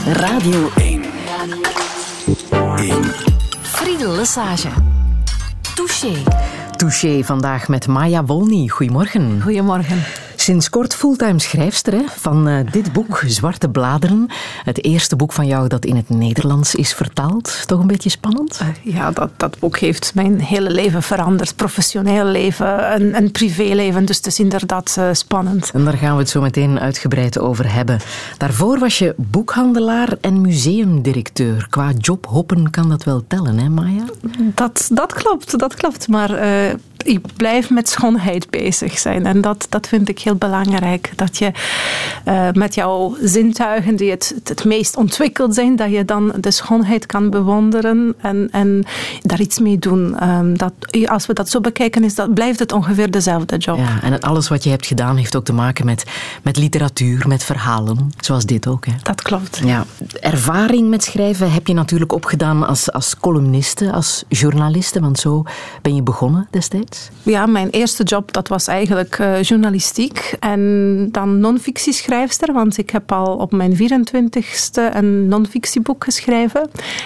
Radio 1. Friedel Lesage. Touché vandaag met Maya Wolny. Goedemorgen. Goedemorgen. Sinds kort fulltime schrijfster van dit boek, Zwarte Bladeren. Het eerste boek van jou dat in het Nederlands is vertaald. Toch een beetje spannend? Ja, dat boek heeft mijn hele leven veranderd. Professioneel leven en privéleven. Dus het is inderdaad spannend. En daar gaan we het zo meteen uitgebreid over hebben. Daarvoor was je boekhandelaar en museumdirecteur. Qua jobhoppen kan dat wel tellen, hè Maya? Dat klopt. Maar ik blijf met schoonheid bezig zijn. En dat vind ik heel belangrijk. Dat je met jouw zintuigen die het meest ontwikkeld zijn, dat je dan de schoonheid kan bewonderen en daar iets mee doen. Als we dat zo bekijken, blijft het ongeveer dezelfde job. Ja, en alles wat je hebt gedaan heeft ook te maken met literatuur, met verhalen. Zoals dit ook. Hè? Dat klopt. Ja. Ervaring met schrijven heb je natuurlijk opgedaan als columniste, als journaliste, want zo ben je begonnen destijds. Ja, mijn eerste job dat was eigenlijk journalistiek en dan non-fictieschrijfster, want ik heb al op mijn 24ste een non-fictieboek geschreven.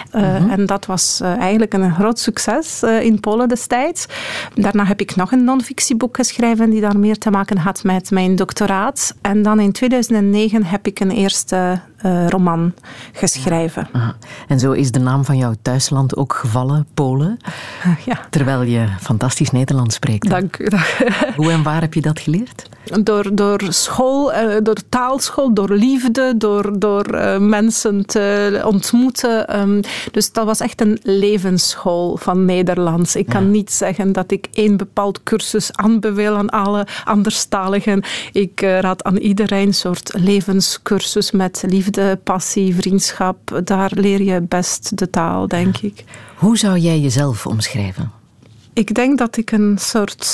En dat was eigenlijk een groot succes in Polen destijds. Daarna heb ik nog een non-fictieboek geschreven die daar meer te maken had met mijn doctoraat. En dan in 2009 heb ik een eerste roman geschreven. Aha. En zo is de naam van jouw thuisland ook gevallen, Polen. Ja. Terwijl je fantastisch Nederlands spreekt. Dank u. Hoe en waar heb je dat geleerd? Door school, door taalschool, door liefde, door mensen te ontmoeten. Dus dat was echt een levensschool van Nederlands. Ik kan niet zeggen dat ik één bepaald cursus aanbeveel aan alle anderstaligen. Ik raad aan iedereen een soort levenscursus met liefde, passie, vriendschap. Daar leer je best de taal, denk ik. Hoe zou jij jezelf omschrijven? Ik denk dat ik een soort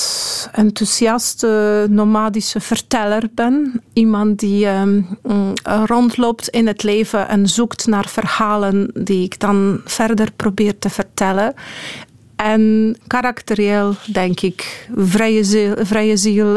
enthousiaste, nomadische verteller ben. Iemand die rondloopt in het leven en zoekt naar verhalen die ik dan verder probeer te vertellen. En karakterieel, denk ik, vrije ziel,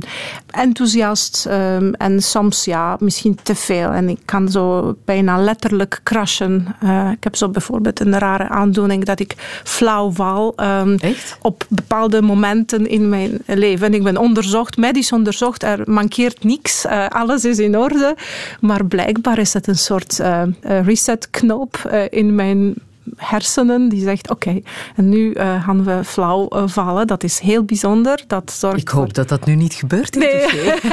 enthousiast en soms misschien te veel. En ik kan zo bijna letterlijk crashen. Ik heb zo bijvoorbeeld een rare aandoening dat ik flauw val op bepaalde momenten in mijn leven. En ik ben medisch onderzocht, er mankeert niks, alles is in orde. Maar blijkbaar is het een soort resetknoop in mijn hersenen die zegt, oké, en nu gaan we flauw vallen. Dat is heel bijzonder. Ik hoop dat dat nu niet gebeurt. Nee.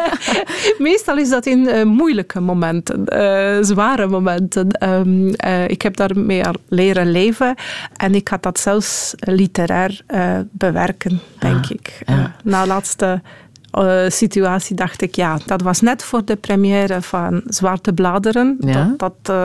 Meestal is dat in moeilijke momenten, zware momenten. Ik heb daarmee leren leven en ik had dat zelfs literair bewerken, denk ik. Na laatste situatie dacht ik, dat was net voor de première van Zwarte Bladeren. Ja?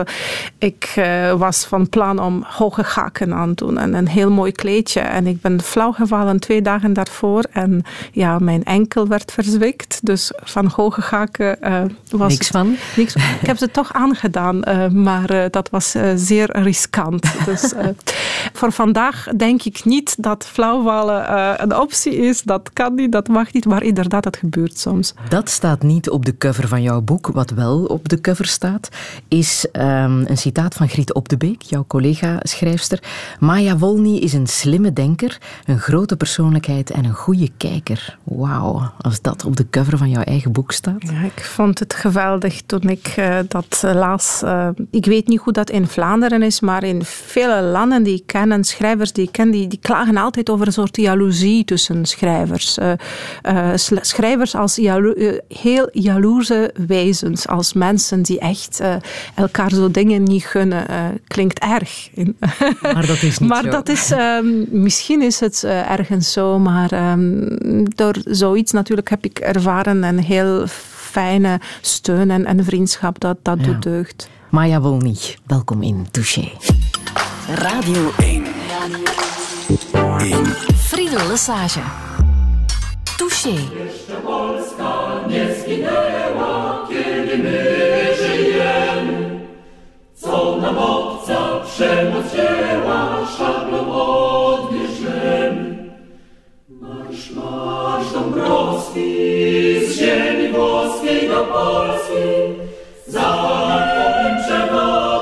Ik was van plan om hoge haken aan te doen en een heel mooi kleedje. En ik ben flauw gevallen 2 dagen daarvoor en mijn enkel werd verzwikt. Dus van hoge haken was niks van? Niks. Ik heb ze toch aangedaan, maar dat was zeer riskant. Dus voor vandaag denk ik niet dat flauwvallen een optie is. Dat kan niet, dat mag niet, maar inderdaad, dat gebeurt soms. Dat staat niet op de cover van jouw boek. Wat wel op de cover staat, is een citaat van Griet Op de Beek, jouw collega-schrijfster. Maya Wolny is een slimme denker, een grote persoonlijkheid en een goede kijker. Wauw, als dat op de cover van jouw eigen boek staat. Ja, ik vond het geweldig toen ik dat las. Ik weet niet hoe dat in Vlaanderen is, maar in vele landen die ik ken en schrijvers die ik ken, die klagen altijd over een soort jaloezie tussen schrijvers. Schrijvers als heel jaloerse wezens, als mensen die echt elkaar zo dingen niet gunnen. Klinkt erg. Maar dat is niet maar zo. Dat is, misschien is het ergens zo, maar door zoiets natuurlijk heb ik ervaren een heel fijne steun en vriendschap. Dat doet deugd. Maya Wolny, welkom in Touché. Radio 1. Friedel Lesage. Touché. Jeszcze Polska nie zginęła, kiedy my żyjemy. Co nam obca przemoc dzieła, szablą odbierzemy. Marsz, marsz Dąbrowski, z ziemi włoskiej do Polski, za twoim przewodem.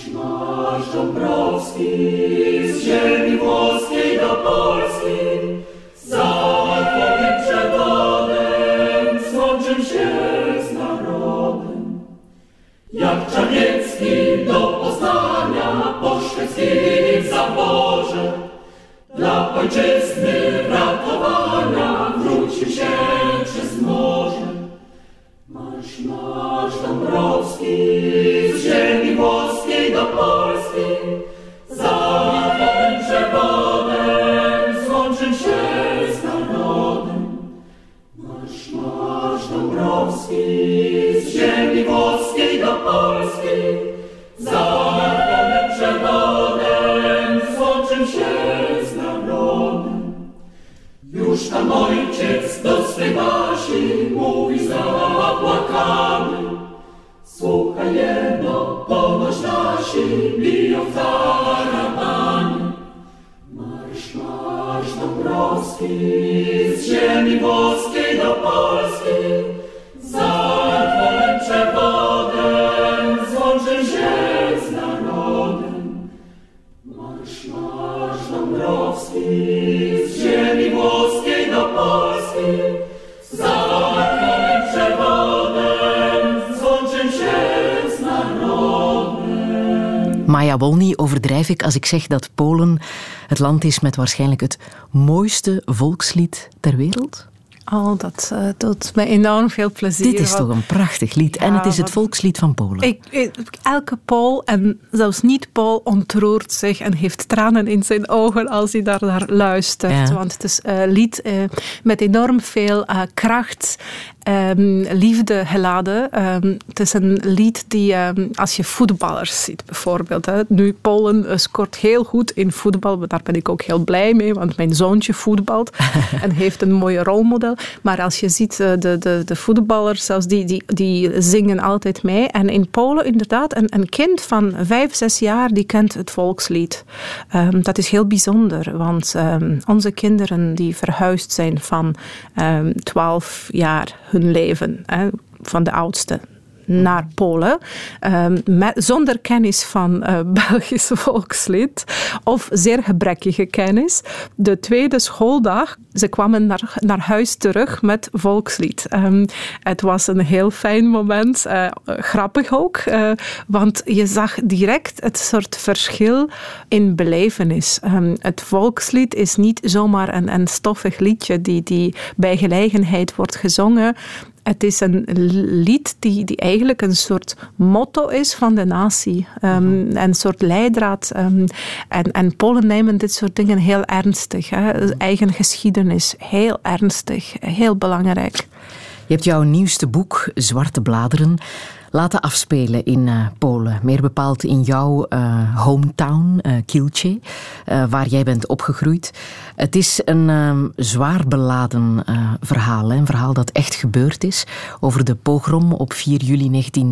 Marsz Dąbrowski z ziemi włoskiej do Polski, za Alpowym przewodem złączył się z narodem. Jak Czarniecki do Poznania po szwedzkim zaborze, dla ojczyzny ratowania wrócił się przez morze. Marsz, marsz Dąbrowski z ziemi włoskiej do Polski, za Alpowym przewodem złączył się z narodem. Marsz, marsz Dąbrowski z ziemi włoskiej do Polski, za Alpowym przewodem złączył się z narodem. Już tam ojciec do swej Basi mówi zapłakany: słuchaj jedno, ponoć nasi biją tarabany. Marsz, marsz Dąbrowski z ziemi włoskiej do Polski, za Alpowym przewodem złączył się z narodem. Marsz, marsz Dąbrowski z ziemi włoskiej do Polski, za Alpowym przewodem złączył się z narodem. Maya Wolny, overdrijf ik als ik zeg dat Polen het land is met waarschijnlijk het mooiste volkslied ter wereld? Oh, dat doet me enorm veel plezier. Dit is toch een prachtig lied. En het is het volkslied van Polen. Elke Pool, en zelfs niet-Pool, ontroert zich en heeft tranen in zijn ogen als hij daar naar luistert. Ja. Want het is een lied met enorm veel kracht, liefde geladen. Het is een lied die, als je voetballers ziet bijvoorbeeld. Nu, Polen scoort heel goed in voetbal. Daar ben ik ook heel blij mee, want mijn zoontje voetbalt en heeft een mooie rolmodel. Maar als je ziet de voetballers, zelfs die zingen altijd mee. En in Polen inderdaad, een kind van 5, 6 jaar, die kent het volkslied. Dat is heel bijzonder, want onze kinderen die verhuisd zijn van 12 jaar hun leven, van de oudste naar Polen, zonder kennis van Belgisch volkslied of zeer gebrekkige kennis. De tweede schooldag, ze kwamen naar huis terug met volkslied. Het was een heel fijn moment, grappig ook, want je zag direct het soort verschil in belevenis. Het volkslied is niet zomaar een stoffig liedje die bij gelegenheid wordt gezongen. Het is een lied die eigenlijk een soort motto is van de natie. Een soort leidraad. En Polen nemen dit soort dingen heel ernstig. Eigen geschiedenis, heel ernstig, heel belangrijk. Je hebt jouw nieuwste boek, Zwarte Bladeren, laten afspelen in Polen. Meer bepaald in jouw hometown, Kielce, waar jij bent opgegroeid. Het is een zwaar beladen verhaal. Een verhaal dat echt gebeurd is over de pogrom op 4 juli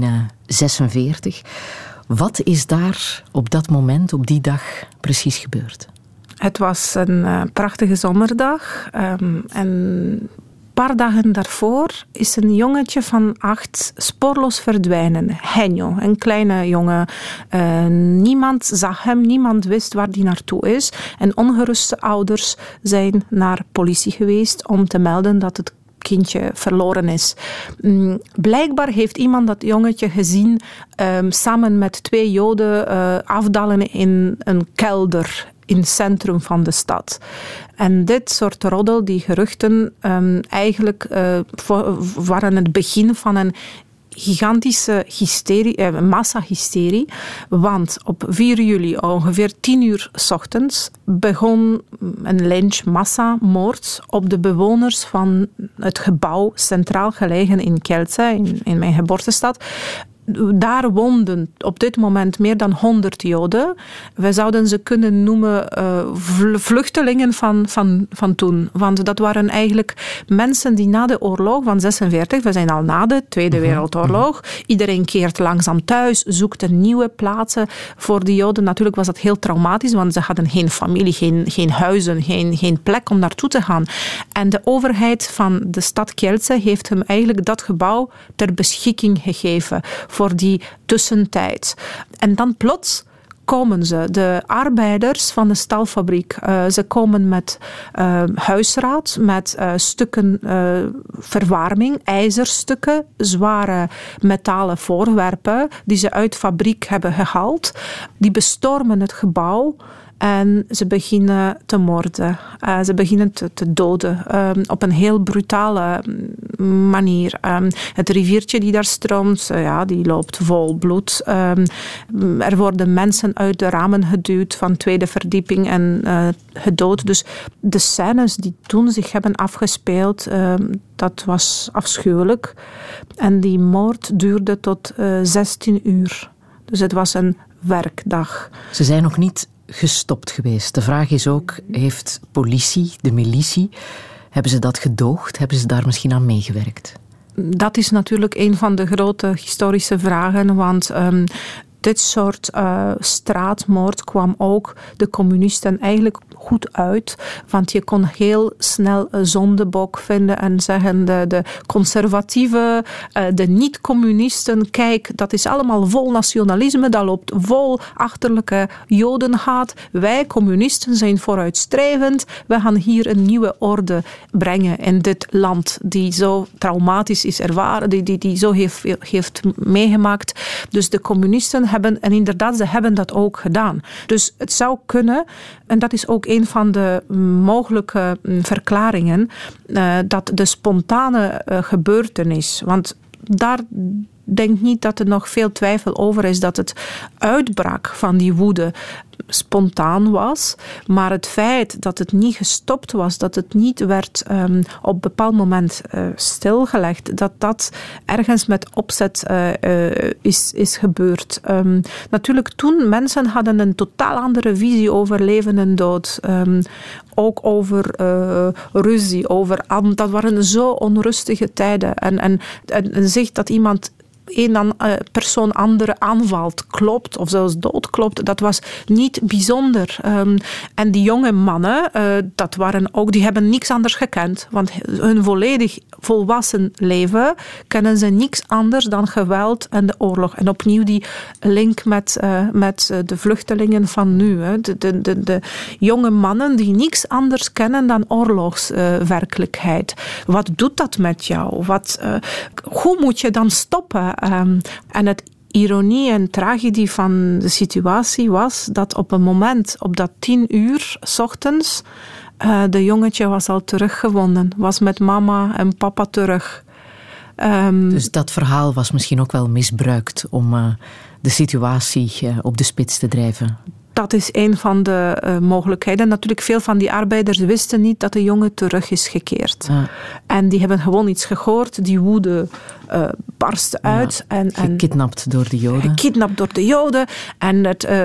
1946. Wat is daar op dat moment, op die dag, precies gebeurd? Het was een prachtige zomerdag. En een paar dagen daarvoor is een jongetje van 8 spoorloos verdwijnen. Henjo, een kleine jongen. Niemand zag hem, niemand wist waar hij naartoe is. En ongeruste ouders zijn naar politie geweest om te melden dat het kindje verloren is. Blijkbaar heeft iemand dat jongetje gezien samen met 2 Joden afdalen in een kelder in het centrum van de stad. En dit soort roddel, die geruchten, eigenlijk waren het begin van een gigantische massahysterie. Want op 4 juli, ongeveer 10 uur 's ochtends, begon een lynch-massamoord op de bewoners van het gebouw centraal gelegen in Kielce, in mijn geboortestad. Daar woonden op dit moment meer dan 100 Joden. We zouden ze kunnen noemen vluchtelingen van toen. Want dat waren eigenlijk mensen die na de oorlog van 46, we zijn al na de Tweede Wereldoorlog, iedereen keert langzaam thuis, zoekt nieuwe plaatsen voor de Joden. Natuurlijk was dat heel traumatisch, want ze hadden geen familie, geen huizen, geen plek om naartoe te gaan. En de overheid van de stad Kielce heeft hem eigenlijk dat gebouw ter beschikking gegeven voor die tussentijd. En dan plots komen ze. De arbeiders van de stalfabriek, ze komen met huisraad, met stukken verwarming, ijzerstukken, zware metalen voorwerpen die ze uit fabriek hebben gehaald. Die bestormen het gebouw. En ze beginnen te moorden. Ze beginnen te doden. Op een heel brutale manier. Het riviertje die daar stroomt, die loopt vol bloed. Er worden mensen uit de ramen geduwd van tweede verdieping en gedood. Dus de scènes die toen zich hebben afgespeeld, dat was afschuwelijk. En die moord duurde tot 16 uur. Dus het was een werkdag. Ze zijn nog niet gestopt geweest. De vraag is ook, heeft politie, de militie, hebben ze dat gedoogd? Hebben ze daar misschien aan meegewerkt? Dat is natuurlijk een van de grote historische vragen, want dit soort straatmoord kwam ook de communisten eigenlijk goed uit, want je kon heel snel een zondebok vinden en zeggen de conservatieven, de niet-communisten, kijk, dat is allemaal vol nationalisme, dat loopt vol achterlijke jodenhaat. Wij communisten zijn vooruitstrevend, we gaan hier een nieuwe orde brengen in dit land die zo traumatisch is ervaren, die zo heeft meegemaakt. Dus de communisten hebben, en inderdaad, ze hebben dat ook gedaan. Dus het zou kunnen, en dat is ook een van de mogelijke verklaringen, dat de spontane gebeurtenis, want daar denk niet dat er nog veel twijfel over is dat het uitbraak van die woede spontaan was, maar het feit dat het niet gestopt was, dat het niet werd op een bepaald moment stilgelegd, dat ergens met opzet is gebeurd. Natuurlijk, toen mensen hadden een totaal andere visie over leven en dood. Ook over ruzie, dat waren zo onrustige tijden. En zegt dat iemand een persoon andere aanvalt, klopt of zelfs doodklopt, dat was niet bijzonder. En die jonge mannen, dat waren ook, die hebben niks anders gekend, want hun volledig volwassen leven kennen ze niks anders dan geweld en de oorlog. En opnieuw die link met de vluchtelingen van nu. De jonge mannen die niks anders kennen dan oorlogswerkelijkheid. Wat doet dat met jou? Hoe moet je dan stoppen? En het ironie en tragedie van de situatie was dat op een moment, op dat 10 uur 's ochtends, de jongetje was al teruggevonden. Was met mama en papa terug. Dus dat verhaal was misschien ook wel misbruikt om de situatie op de spits te drijven. Dat is een van de mogelijkheden. Natuurlijk, veel van die arbeiders wisten niet dat de jongen terug is gekeerd. Ja. En die hebben gewoon iets gehoord. Die woede barstte uit. Ja, gekidnapt door de Joden. Gekidnapt door de Joden. En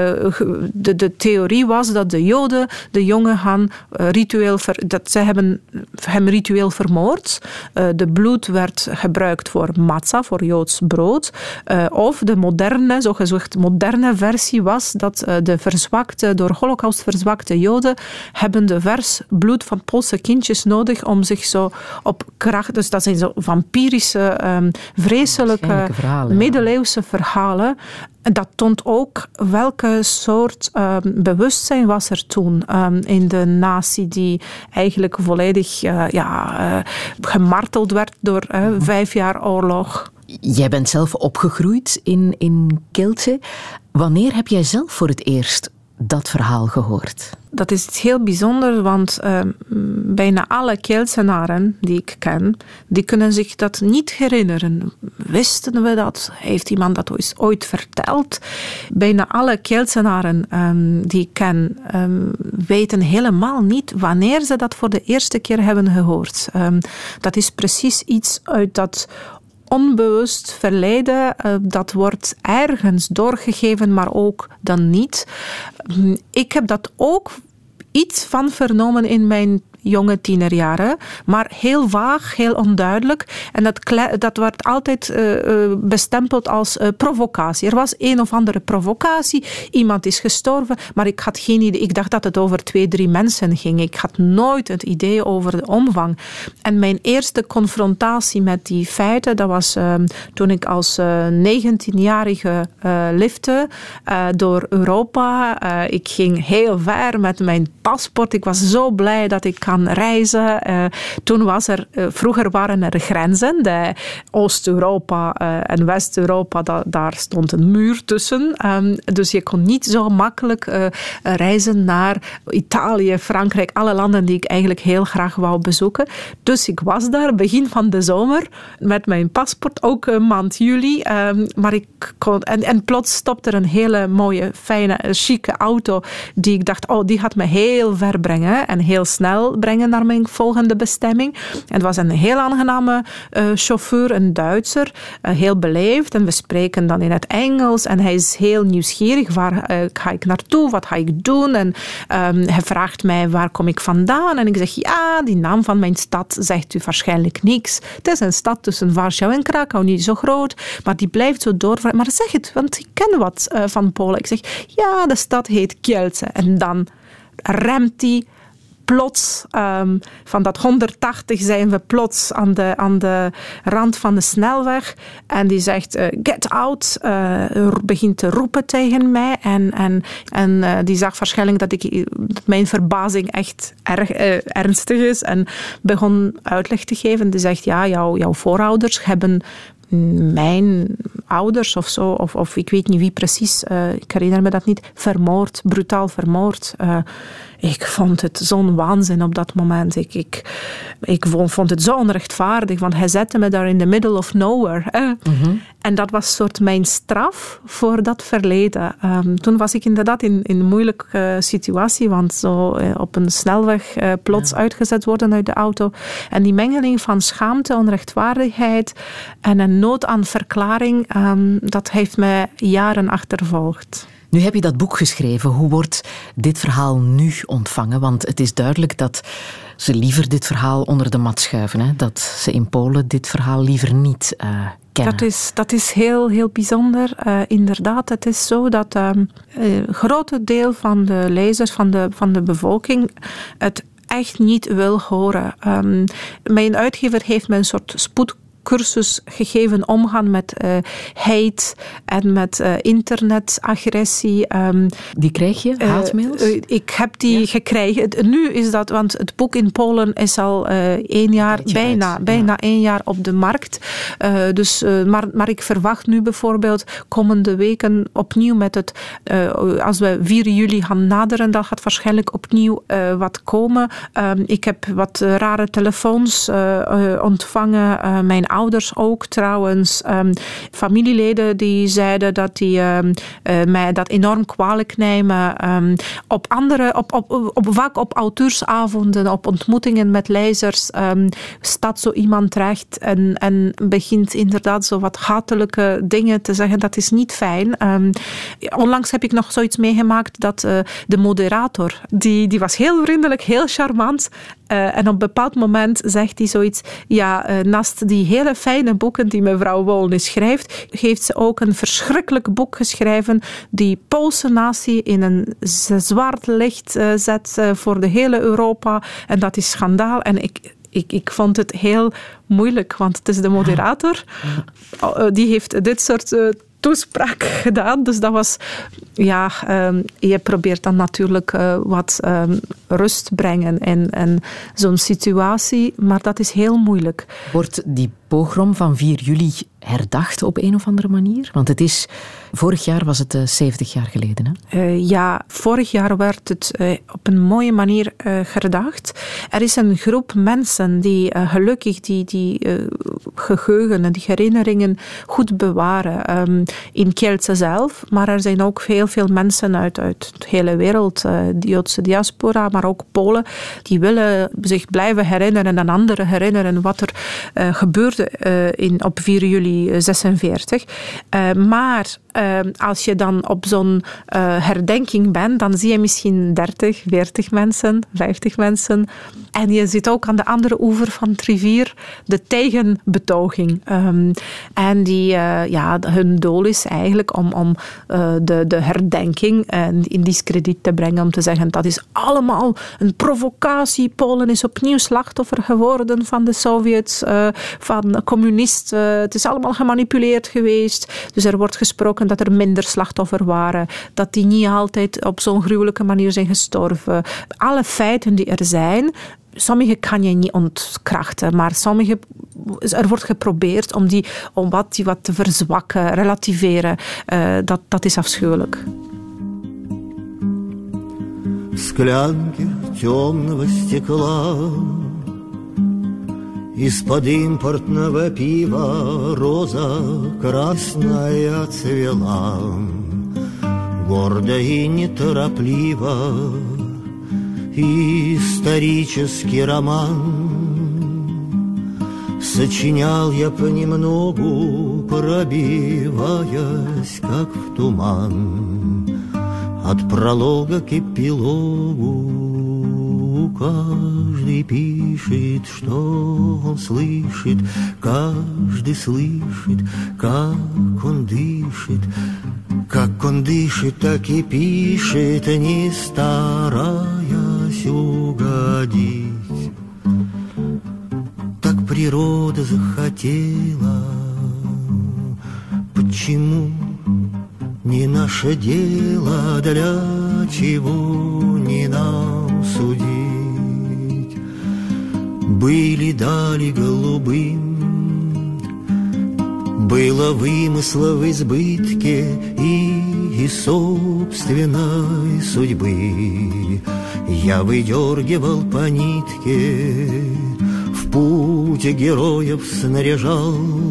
de theorie was dat de Joden de jongen gaan dat zij hebben hem ritueel vermoord. De bloed werd gebruikt voor matzah, voor Joods brood. Of de moderne, zogezegd moderne versie was dat door Holocaust verzwakte Joden hebben de vers bloed van Poolse kindjes nodig om zich zo op kracht... Dus dat zijn zo vampirische, vreselijke, middeleeuwse verhalen. En dat toont ook welke soort bewustzijn was er toen in de natie die eigenlijk volledig gemarteld werd door 5 jaar oorlog. Jij bent zelf opgegroeid in Kielce. Wanneer heb jij zelf voor het eerst dat verhaal gehoord? Dat is heel bijzonder, want bijna alle Kielcenaren die ik ken, die kunnen zich dat niet herinneren. Wisten we dat? Heeft iemand dat ooit verteld? Bijna alle Kielcenaren die ik ken, weten helemaal niet wanneer ze dat voor de eerste keer hebben gehoord. Dat is precies iets uit dat onbewust verleden, dat wordt ergens doorgegeven, maar ook dan niet. Ik heb dat ook iets van vernomen in mijn jonge tienerjaren, maar heel vaag, heel onduidelijk. En dat werd altijd bestempeld als provocatie. Er was een of andere provocatie, iemand is gestorven, maar ik had geen idee. Ik dacht dat het over 2-3 mensen ging. Ik had nooit het idee over de omvang. En mijn eerste confrontatie met die feiten, dat was toen ik als 19-jarige lifte door Europa. Ik ging heel ver met mijn paspoort. Ik was zo blij dat ik kan reizen. Toen vroeger waren er grenzen. De Oost-Europa en West-Europa, daar stond een muur tussen. Dus je kon niet zo makkelijk reizen naar Italië, Frankrijk, alle landen die ik eigenlijk heel graag wou bezoeken. Dus ik was daar begin van de zomer met mijn paspoort, ook maand juli. Maar ik kon, en plots stopte er een hele mooie, fijne, chique auto die ik dacht, die gaat me heel ver brengen en heel snel brengen naar mijn volgende bestemming. En het was een heel aangename chauffeur, een Duitser, heel beleefd. En we spreken dan in het Engels en hij is heel nieuwsgierig. Waar ga ik naartoe? Wat ga ik doen? En hij vraagt mij, waar kom ik vandaan? En ik zeg, ja, die naam van mijn stad zegt u waarschijnlijk niks. Het is een stad tussen Warschau en Krakau, niet zo groot, maar die blijft zo doorvragen. Maar zeg het, want ik ken wat van Polen. Ik zeg, ja, de stad heet Kielce. En dan remt hij plots. Van dat 180 zijn we plots aan de rand van de snelweg. En die zegt, get out. Begint te roepen tegen mij. En die zag waarschijnlijk dat mijn verbazing echt erg ernstig is. En begon uitleg te geven. Die zegt, ja, jouw voorouders hebben mijn ouders of zo, of ik weet niet wie precies, ik herinner me dat niet, vermoord, brutaal vermoord. Ik vond het zo'n waanzin op dat moment. Ik vond het zo onrechtvaardig, want hij zette me daar in the middle of nowhere. Mm-hmm. En dat was soort mijn straf voor dat verleden. Toen was ik inderdaad in een moeilijke situatie, want zo op een snelweg plots uitgezet worden uit de auto. En die mengeling van schaamte, onrechtvaardigheid en een nood aan verklaring, dat heeft mij jaren achtervolgd. Nu heb je dat boek geschreven. Hoe wordt dit verhaal nu ontvangen? Want het is duidelijk dat ze liever dit verhaal onder de mat schuiven. Hè? Dat ze in Polen dit verhaal liever niet kennen. Dat is heel, heel bijzonder. Inderdaad, het is zo dat een grote deel van de lezers, van de bevolking, het echt niet wil horen. Mijn uitgever heeft me een soort spoedcursus gegeven omgaan met hate en met internetagressie. Die krijg je, haatmails? Ik heb die gekregen. Nu is dat, want het boek in Polen is al 1 jaar, bijna 1 jaar op de markt. Maar ik verwacht nu bijvoorbeeld komende weken opnieuw met het, als we 4 juli gaan naderen, dan gaat waarschijnlijk opnieuw wat komen. Ik heb wat rare telefoons ontvangen. Mijn ouders ook trouwens. Familieleden die zeiden dat die mij dat enorm kwalijk nemen. Vaak op auteursavonden, op ontmoetingen met lezers, staat zo iemand terecht en begint inderdaad zo wat hatelijke dingen te zeggen. Dat is niet fijn. Onlangs heb ik nog zoiets meegemaakt dat de moderator, die was heel vriendelijk, heel charmant. En op een bepaald moment zegt hij zoiets, naast die hele fijne boeken die mevrouw Wolny schrijft, heeft ze ook een verschrikkelijk boek geschreven die Poolse natie in een zwart licht zet voor de hele Europa. En dat is schandaal. En ik vond het heel moeilijk, want het is de moderator. Die heeft dit soort toespraak gedaan. Dus dat was, je probeert dan natuurlijk wat rust brengen in zo'n situatie, maar dat is heel moeilijk. Wordt die pogrom van 4 juli herdacht op een of andere manier? Want vorig jaar was het 70 jaar geleden. Hè? Vorig jaar werd het op een mooie manier herdacht. Er is een groep mensen die gelukkig die geheugen en die herinneringen goed bewaren. In Kielce zelf, maar er zijn ook heel veel mensen uit de hele wereld, de Joodse diaspora, maar ook Polen, die willen zich blijven herinneren en anderen herinneren wat er gebeurde op 4 juli 46. Maar als je dan op zo'n herdenking bent, dan zie je misschien 30, 40 mensen, 50 mensen. En je ziet ook aan de andere oever van het rivier de tegenbetoging. En die, hun doel is eigenlijk om de herdenking in discrediet te brengen, om te zeggen dat is allemaal een provocatie. Polen is opnieuw slachtoffer geworden van de Sovjets, van communisten. Het is allemaal gemanipuleerd geweest. Dus er wordt gesproken dat er minder slachtoffer waren, dat die niet altijd op zo'n gruwelijke manier zijn gestorven. Alle feiten die er zijn, sommige kan je niet ontkrachten, maar sommige, er wordt geprobeerd om wat te verzwakken, relativeren. Dat is afschuwelijk. Склянки темного стекла, из-под импортного пива роза красная цвела, гордо и неторопливо. Исторический роман сочинял я понемногу, пробиваясь, как в туман, от пролога к эпилогу. Каждый пишет, что он слышит, каждый слышит, как он дышит. Как он дышит, так и пишет, не стараясь угодить. Так природа захотела. Почему не наше дело, для чего не нам судить? Были дали голубым, было вымысла в избытке и собственной судьбы. Я выдергивал по нитке, в путь героев снаряжал,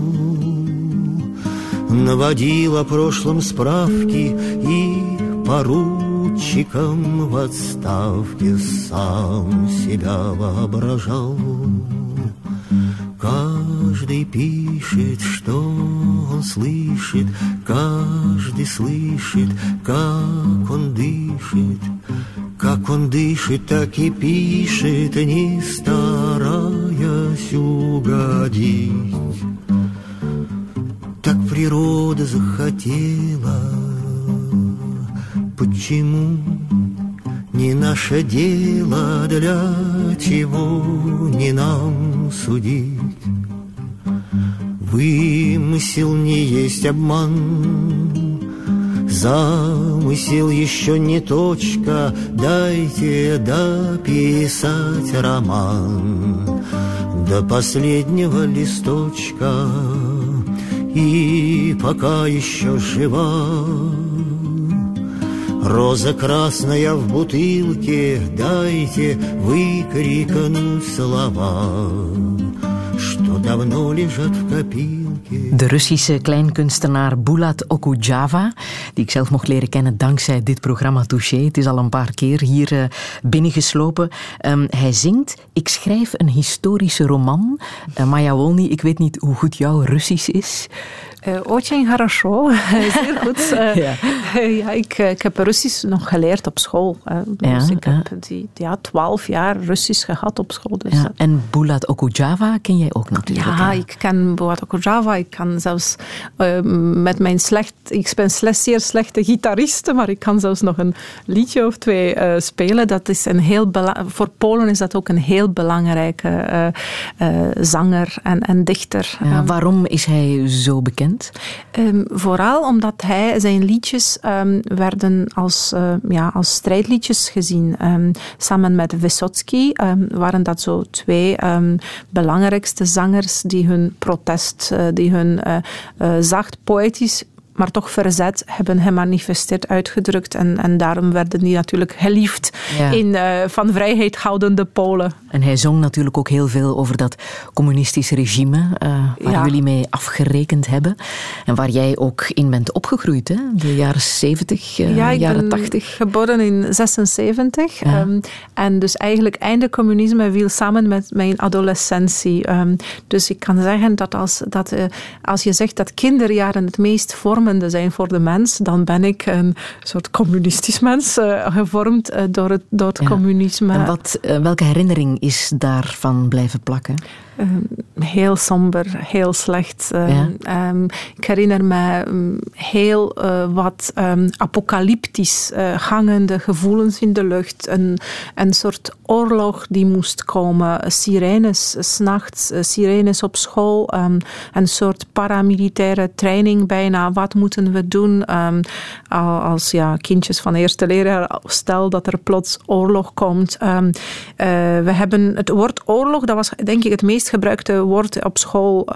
наводил о прошлом справки и поручиком в отставке сам себя воображал. Каждый пишет, что он слышит, каждый слышит, как он дышит. Как он дышит, так и пишет, не стараясь угодить. Так природа захотела. Почему не наше дело, для чего не нам судить? Вымысел не есть обман, замысел еще не точка, дайте дописать роман до последнего листочка, и пока еще жива роза красная в бутылке, дайте выкрикнуть слова, что давно lежат в копилке. De Russische kleinkunstenaar Bulat Okudjava, die ik zelf mocht leren kennen dankzij dit programma Touché. Het is al een paar keer hier binnengeslopen. Hij zingt, ik schrijf een historische roman. Maya Wolny, ik weet niet hoe goed jouw Russisch is. Очень хорошо, zeer goed. Ik heb Russisch nog geleerd op school. Dus ik heb 12 jaar Russisch gehad op school. Dus. Ja, en Bulat Okudjava ken jij ook natuurlijk. Ja, ik ken Bulat Okudjava. Ik kan zelfs met mijn ik ben zeer slechte gitariste, maar ik kan zelfs nog een liedje of twee spelen. Dat is voor Polen is dat ook een heel belangrijke zanger en dichter. Ja, waarom is hij zo bekend? Vooral omdat zijn liedjes werden als strijdliedjes gezien. Samen met Vysotsky waren dat zo twee belangrijkste zangers die hun protest, die hun zacht poëtisch maar toch verzet hebben gemanifesteerd, uitgedrukt. En daarom werden die natuurlijk geliefd in van vrijheid houdende Polen. En hij zong natuurlijk ook heel veel over dat communistische regime waar jullie mee afgerekend hebben. En waar jij ook in bent opgegroeid, hè? De jaren 70, jaren 80. Ik ben geboren in 76. En dus eigenlijk einde communisme viel samen met mijn adolescentie. Dus ik kan zeggen dat als je zegt dat kinderjaren het meest vormend vormende zijn voor de mens, dan ben ik een soort communistisch mens, gevormd door het communisme. En welke herinnering is daarvan blijven plakken? Heel somber, heel slecht. Ik herinner me heel wat apocalyptisch hangende gevoelens in de lucht. Een soort oorlog die moest komen. Sirenes 's nachts, sirenes op school. Een soort paramilitaire training bijna. Wat moeten we doen als kindjes van eerste leerjaar? Stel dat er plots oorlog komt. We hebben het woord oorlog, dat was denk ik het meest gebruikte woord op school.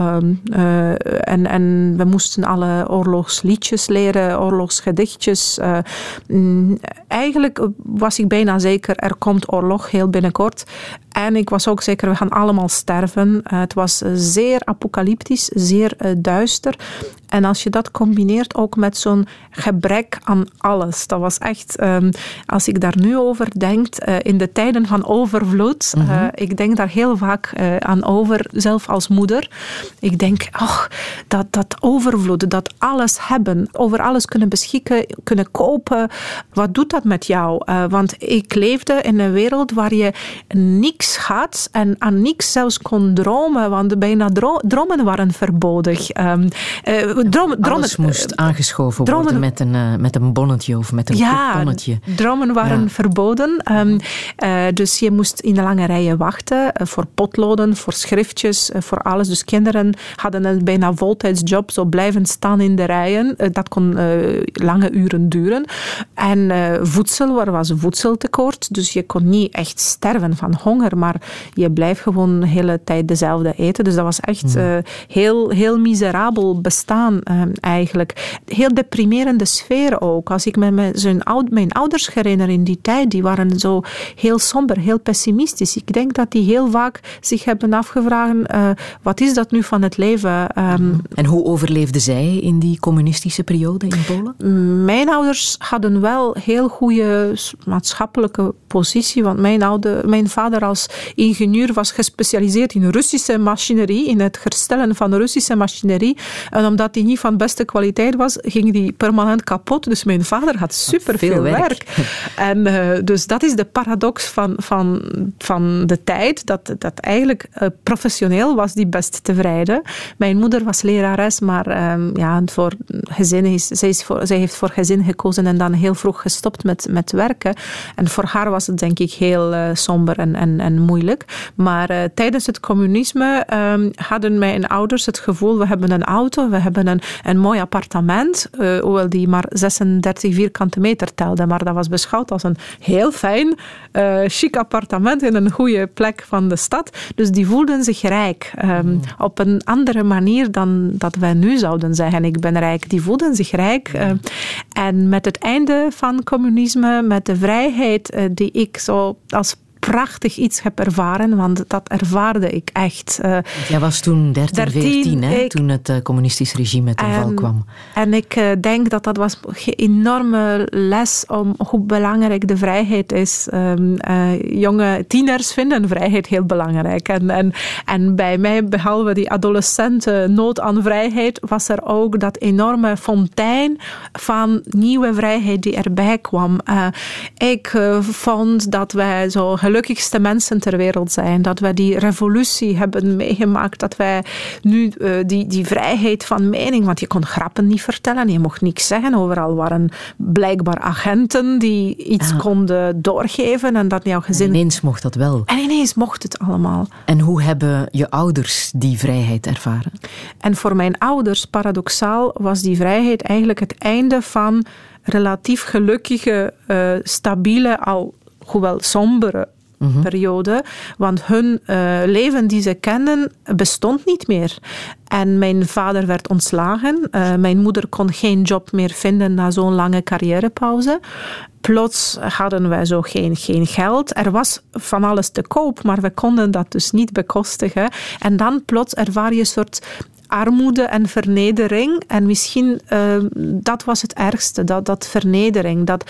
En we moesten alle oorlogsliedjes leren, oorlogsgedichtjes. Eigenlijk was ik bijna zeker, er komt oorlog heel binnenkort. En ik was ook zeker, we gaan allemaal sterven. Het was zeer apocalyptisch, zeer duister. En als je dat combineert ook met zo'n gebrek aan alles. Dat was echt, als ik daar nu over denk, in de tijden van overvloed. Ik denk daar heel vaak aan over, zelf als moeder. Ik denk, dat overvloed, dat alles hebben, over alles kunnen beschikken, kunnen kopen. Wat doet dat met jou? Want ik leefde in een wereld waar je niks had en aan niks zelfs kon dromen, want bijna dromen waren verboden. Alles moest aangeschoven worden met een bonnetje of met een couponnetje. Dromen waren verboden. Dus je moest in de lange rijen wachten voor potloden, voor schriftjes, voor alles. Dus kinderen hadden een bijna voltijdsjob, zo blijven staan in de rijen. Dat kon lange uren duren. En voedsel, er was voedseltekort, dus je kon niet echt sterven van honger, maar je blijft gewoon de hele tijd dezelfde eten. Dus dat was echt heel, heel miserabel bestaan eigenlijk. Heel deprimerende sfeer ook. Als ik me mijn ouders herinner in die tijd, die waren zo heel somber, heel pessimistisch. Ik denk dat die heel vaak zich hebben afgevraagd, wat is dat nu van het leven? En hoe overleefden zij in die communistische periode in Polen? Mijn ouders hadden wel heel goede maatschappelijke positie, want mijn vader als ingenieur was gespecialiseerd in Russische machinerie, in het herstellen van Russische machinerie. En omdat die niet van beste kwaliteit was, ging die permanent kapot. Dus mijn vader had superveel werk. En dus dat is de paradox van de tijd, dat eigenlijk professioneel was die best tevreden. Mijn moeder was lerares, maar voor gezin zij heeft voor gezin gekozen en dan heel vroeg gestopt met werken. En voor haar was het denk ik heel somber en moeilijk. Maar tijdens het communisme hadden mijn ouders het gevoel, we hebben een auto, we hebben een mooi appartement, hoewel die maar 36 vierkante meter telde, maar dat was beschouwd als een heel fijn, chic appartement in een goede plek van de stad. Dus die voelden zich rijk. Op een andere manier dan dat wij nu zouden zeggen, ik ben rijk. Die voelden zich rijk. En met het einde van communisme, met de vrijheid die ik zo als prachtig iets heb ervaren, want dat ervaarde ik echt. Jij was toen 13, 14, toen het communistisch regime ten val kwam. En ik denk dat was een enorme les om hoe belangrijk de vrijheid is. Jonge tieners vinden vrijheid heel belangrijk. En bij mij, behalve die adolescenten nood aan vrijheid, was er ook dat enorme fontein van nieuwe vrijheid die erbij kwam. Ik vond dat wij zo gelukkigste mensen ter wereld zijn. Dat wij die revolutie hebben meegemaakt. Dat wij nu die vrijheid van mening, want je kon grappen niet vertellen, je mocht niks zeggen. Overal waren blijkbaar agenten die iets konden doorgeven en dat jouw gezin... En ineens mocht dat wel. En ineens mocht het allemaal. En hoe hebben je ouders die vrijheid ervaren? En voor mijn ouders, paradoxaal, was die vrijheid eigenlijk het einde van relatief gelukkige, stabiele, al hoewel sombere periode. Want hun leven die ze kenden bestond niet meer. En mijn vader werd ontslagen. Mijn moeder kon geen job meer vinden na zo'n lange carrièrepauze. Plots hadden wij zo geen geld. Er was van alles te koop, maar we konden dat dus niet bekostigen. En dan plots ervaar je een soort armoede en vernedering. En misschien dat was het ergste, dat vernedering. Dat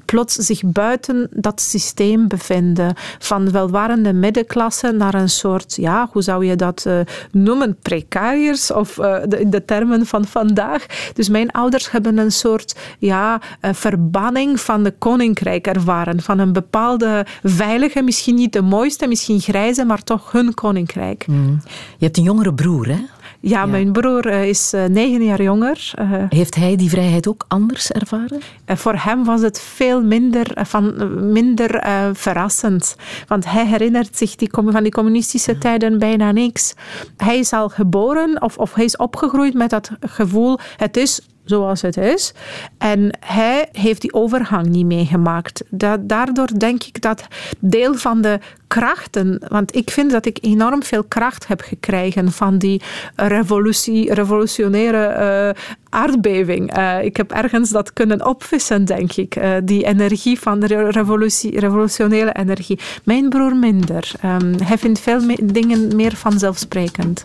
plots zich buiten dat systeem bevinden. Van welvarende middenklasse naar een soort, hoe zou je dat noemen, precariërs of in de termen van vandaag. Dus mijn ouders hebben een soort verbanning van de koninkrijk ervaren. Van een bepaalde veilige, misschien niet de mooiste, misschien grijze, maar toch hun koninkrijk. Je hebt een jongere broer, hè? Ja, mijn broer is 9 jaar jonger. Heeft hij die vrijheid ook anders ervaren? Voor hem was het veel minder verrassend. Want hij herinnert zich van die communistische tijden bijna niks. Hij is al geboren of hij is opgegroeid met dat gevoel, het is zoals het is. En hij heeft die overgang niet meegemaakt. Daardoor denk ik dat deel van de krachten, want ik vind dat ik enorm veel kracht heb gekregen van die revolutionaire aardbeving. Ik heb ergens dat kunnen opvissen, denk ik. Die energie van de revolutionaire energie. Mijn broer minder. Hij vindt veel dingen meer vanzelfsprekend.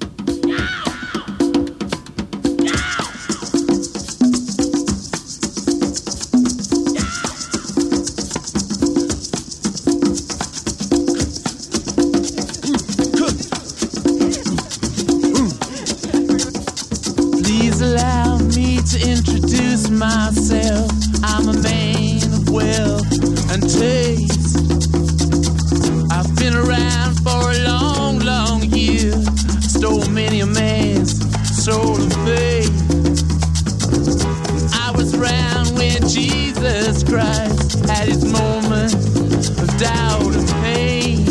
Allow me to introduce myself. I'm a man of wealth and taste. I've been around for a long, long year. Stole many a man's soul and faith. I was around when Jesus Christ had his moment of doubt and pain.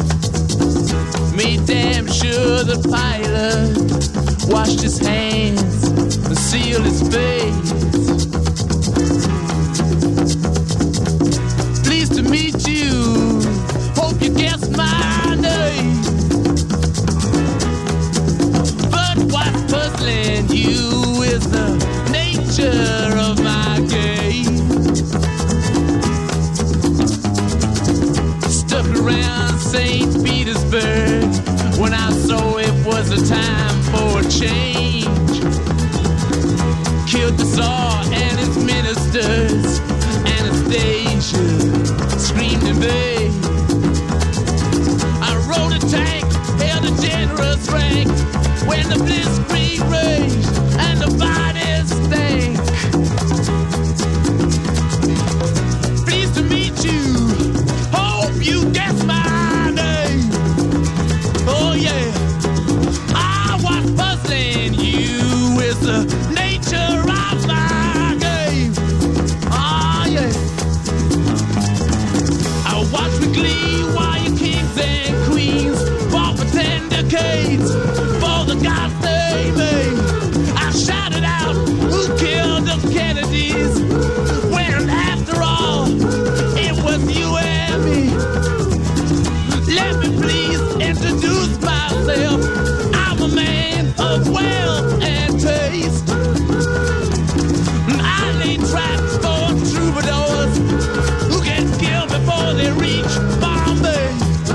Made damn sure the pilot washed his hands and sealed his face. Pleased to meet you. Hope you guessed my name. But what's puzzling you is the nature of my game. Stuck around St. Petersburg when I saw it was a time for a change. Killed the Tsar and his ministers. Anastasia screamed in vain. I rode a tank, held a generous rank when the blitzkrieg raged and the bodies stank. Pleased to meet you. Hope you guessed my name. Oh yeah. What's puzzling you is the nature of my game. Oh yeah. I watch with glee while your kings and queens fought for 10 decades for the gods they made. I shouted out, who killed the Kennedys? When after all, it was you and me. Let me please introduce myself. I'm a man of wealth and taste. I lay traps for troubadours who get killed before they reach Bombay.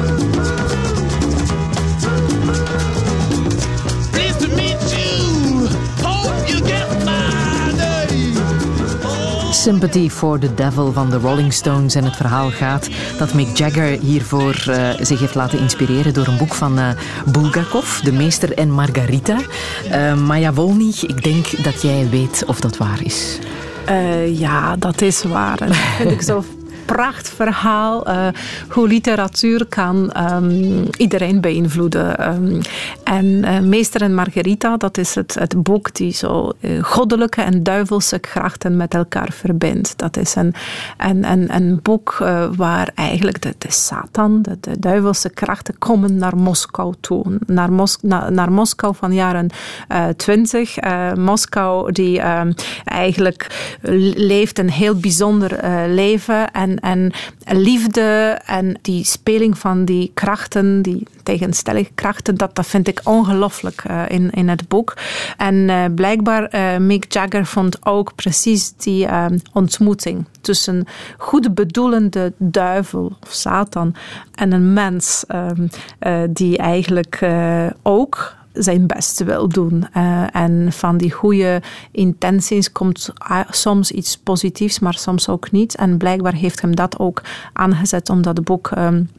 Pleased to meet you. Hope you get my name. Sympathy for the Devil van de Rolling Stones. En het verhaal gaat dat Mick Jagger hiervoor zich heeft laten inspireren door een boek van Bulgakov, De Meester en Margarita. Maja Wolny, ik denk dat jij weet of dat waar is. Ja, dat is waar. En dat vind ik zo prachtverhaal. Hoe literatuur kan iedereen beïnvloeden. En Meester en Margarita, dat is het boek die zo goddelijke en duivelse krachten met elkaar verbindt. Dat is een boek waar eigenlijk de Satan, de duivelse krachten, komen naar Moskou toe. Naar Moskou van jaren 20. Moskou die eigenlijk leeft een heel bijzonder leven en liefde en die speling van die krachten, die tegenstellige krachten, dat vind ik ongelooflijk in het boek. En blijkbaar Mick Jagger vond ook precies die ontmoeting tussen goed bedoelende duivel of Satan en een mens die eigenlijk ook zijn best wil doen. En van die goede intenties komt soms iets positiefs, maar soms ook niet. En blijkbaar heeft hem dat ook aangezet om dat boek,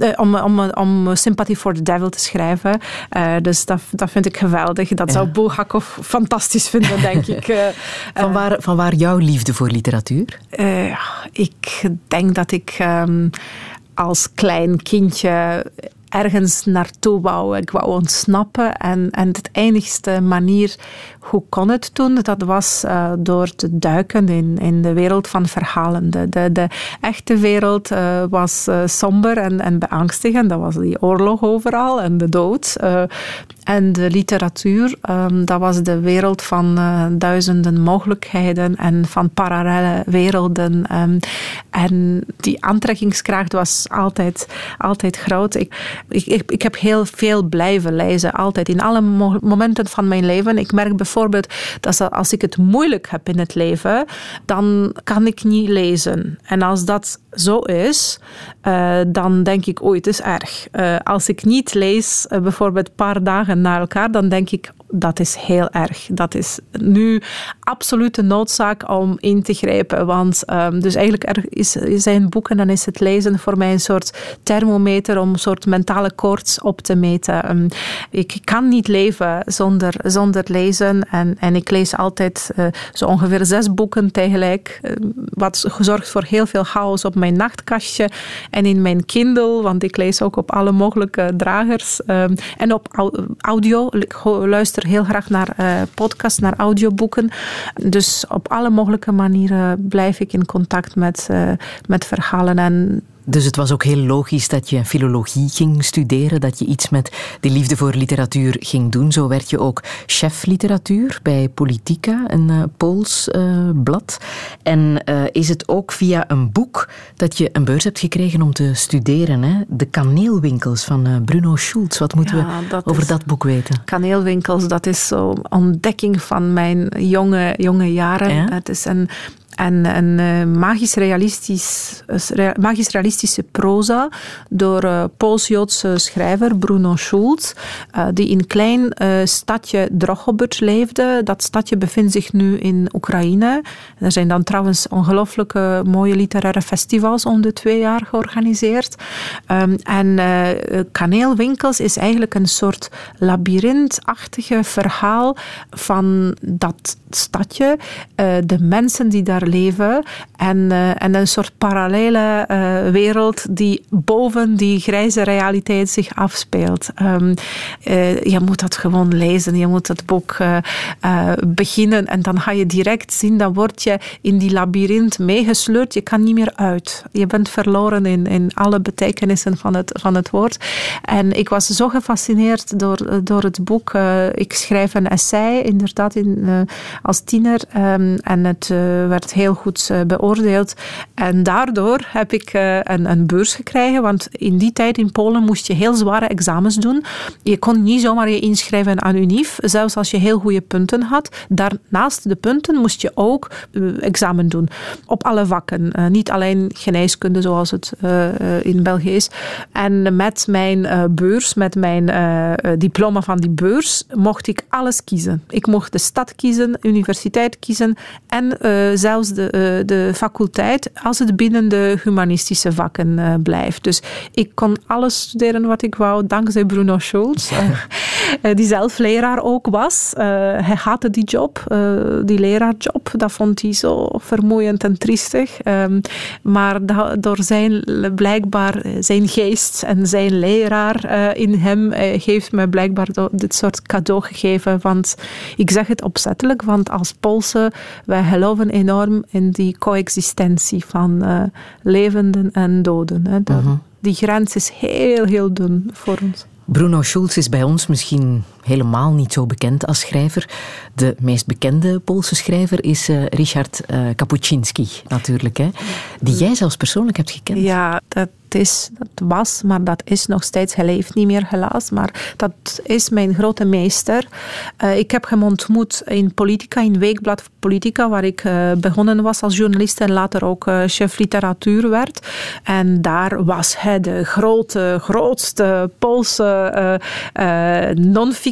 om Sympathy for the Devil te schrijven. Dus dat vind ik geweldig. Dat zou Bulgakov fantastisch vinden, denk ik. Van waar jouw liefde voor literatuur? Ik denk dat ik als klein kindje ergens naartoe wou. Ik wou ontsnappen. En de enigste manier, hoe kon het toen? Dat was door te duiken in de wereld van verhalen. De echte wereld was somber en beangstigend. Dat was die oorlog overal en de dood. En de literatuur, dat was de wereld van duizenden mogelijkheden en van parallele werelden. En die aantrekkingskracht was altijd groot. Ik heb heel veel blijven lezen, altijd. In alle momenten van mijn leven. Ik merk bijvoorbeeld dat als ik het moeilijk heb in het leven, dan kan ik niet lezen. En als dat zo is, dan denk ik, het is erg. Als ik niet lees, bijvoorbeeld een paar dagen na elkaar, dan denk ik, dat is heel erg. Dat is nu absolute noodzaak om in te grijpen. Want dus eigenlijk zijn boeken, dan is het lezen voor mij een soort thermometer om een soort mentale koorts op te meten. Ik kan niet leven zonder lezen. En ik lees altijd zo ongeveer 6 boeken tegelijk. Wat gezorgd voor heel veel chaos op mijn nachtkastje en in mijn Kindle, want ik lees ook op alle mogelijke dragers. En op audio. Ik luister heel graag naar podcasts, naar audioboeken. Dus op alle mogelijke manieren blijf ik in contact met verhalen. Dus het was ook heel logisch dat je filologie ging studeren, dat je iets met die liefde voor literatuur ging doen. Zo werd je ook chef literatuur bij Politica, een Pools blad. En is het ook via een boek dat je een beurs hebt gekregen om te studeren, hè? De Kaneelwinkels van Bruno Schulz. Wat moeten we over dat boek weten? Kaneelwinkels, dat is zo'n ontdekking van mijn jonge jaren. Ja? Het is een magisch-realistische proza door Pools-Joodse schrijver Bruno Schulz, die in een klein stadje Drohobych leefde. Dat stadje bevindt zich nu in Oekraïne. Er zijn dan trouwens ongelooflijke mooie literaire festivals om de 2 jaar georganiseerd. Kaneelwinkels is eigenlijk een soort labyrintachtige verhaal van dat stadje, de mensen die daar leven en een soort parallele wereld die boven die grijze realiteit zich afspeelt. Je moet dat gewoon lezen, je moet het boek beginnen en dan ga je direct zien, dan word je in die labyrint meegesleurd, je kan niet meer uit. Je bent verloren in alle betekenissen van het woord. En ik was zo gefascineerd door het boek. Ik schrijf een essay, inderdaad, als tiener. En het werd heel goed beoordeeld. En daardoor heb ik een beurs gekregen. Want in die tijd in Polen moest je heel zware examens doen. Je kon niet zomaar je inschrijven aan UNIF. Zelfs als je heel goede punten had. Daarnaast de punten moest je ook examen doen. Op alle vakken. Niet alleen geneeskunde zoals het in België is. En met mijn beurs, met mijn diploma van die beurs, mocht ik alles kiezen. Ik mocht de stad kiezen, universiteit kiezen en zelfs de faculteit, als het binnen de humanistische vakken blijft. Dus ik kon alles studeren wat ik wou, dankzij Bruno Schulz, die zelf leraar ook was. Hij haatte die job, die leraarjob. Dat vond hij zo vermoeiend en triestig. Maar door blijkbaar zijn geest en zijn leraar in hem heeft mij blijkbaar dit soort cadeau gegeven. Want ik zeg het opzettelijk, want als Poolse, wij geloven enorm in die coexistentie van levenden en doden. Hè. Die grens is heel, heel dun voor ons. Bruno Schulz is bij ons misschien helemaal niet zo bekend als schrijver. De meest bekende Poolse schrijver is Richard Kapuscinski, natuurlijk. Hè? Die jij zelfs persoonlijk hebt gekend. Ja, dat was, maar dat is nog steeds. Hij leeft niet meer, helaas. Maar dat is mijn grote meester. Ik heb hem ontmoet in Politica, in Weekblad Politica, waar ik begonnen was als journalist en later ook chef literatuur werd. En daar was hij de grootste Poolse non-fictie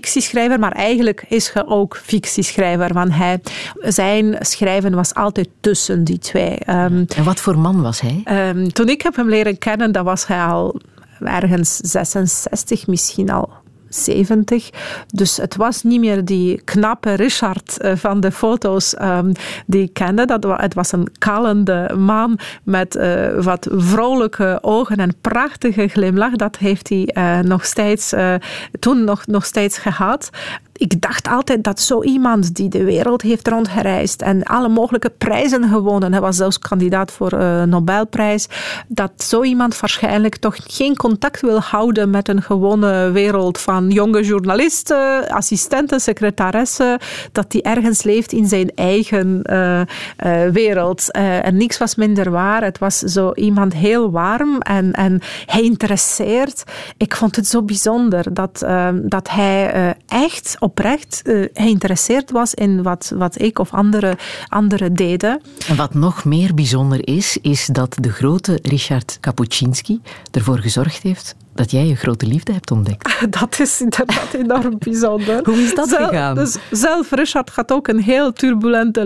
fictieschrijver, maar eigenlijk is hij ook fictieschrijver. Want zijn schrijven was altijd tussen die twee. En wat voor man was hij? Toen ik heb hem leren kennen, dat was hij al ergens 66, misschien al 70. Dus het was niet meer die knappe Richard van de foto's die ik kende. Het was een kalende man met wat vrolijke ogen en prachtige glimlach. Dat heeft hij toen nog steeds gehad. Ik dacht altijd dat zo iemand die de wereld heeft rondgereisd en alle mogelijke prijzen gewonnen, hij was zelfs kandidaat voor een Nobelprijs, dat zo iemand waarschijnlijk toch geen contact wil houden met een gewone wereld van jonge journalisten, assistenten, secretaressen, dat die ergens leeft in zijn eigen wereld. En niks was minder waar. Het was zo iemand heel warm en geïnteresseerd. Ik vond het zo bijzonder dat hij echt oprecht geïnteresseerd was in wat ik of anderen deden. En wat nog meer bijzonder is dat de grote Richard Kapuscinski ervoor gezorgd heeft dat jij een grote liefde hebt ontdekt. Dat is inderdaad enorm bijzonder. Hoe is dat gegaan? Dus zelf Richard had ook een heel turbulente